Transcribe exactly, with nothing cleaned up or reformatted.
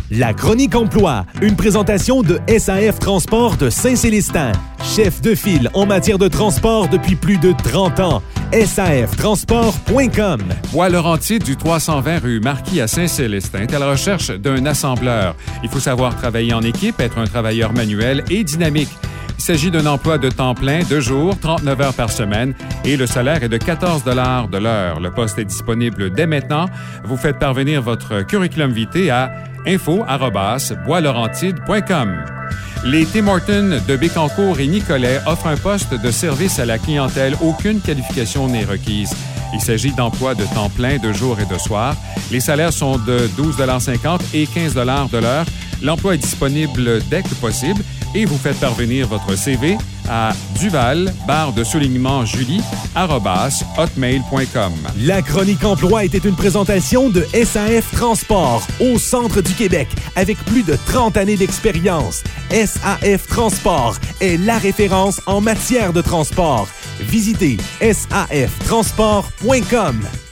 La Chronique Emploi, une présentation de S A F Transport de Saint-Célestin. Chef de file en matière de transport depuis plus de trente ans. S A F transport point com. Bois Laurentides du trois cent vingt rue Marquis à Saint-Célestin est à la recherche d'un assembleur. Il faut savoir travailler en équipe, être un travailleur manuel et dynamique. Il s'agit d'un emploi de temps plein, deux jours, trente-neuf heures par semaine et le salaire est de quatorze dollars de l'heure. Le poste est disponible dès maintenant. Vous faites parvenir votre curriculum vitae à info arobase bois laurentides point com. Les Tim Hortons de Bécancour et Nicolet offrent un poste de service à la clientèle. Aucune qualification n'est requise. Il s'agit d'emplois de temps plein, de jour et de soir. Les salaires sont de douze dollars cinquante et quinze dollars de l'heure. L'emploi est disponible dès que possible et vous faites parvenir votre C V à duval, barre de soulignement julie, arobase hotmail point com. La Chronique Emploi était une présentation de S A F Transport au centre du Québec avec plus de trente années d'expérience. S A F Transport est la référence en matière de transport. Visitez S A F transport point com.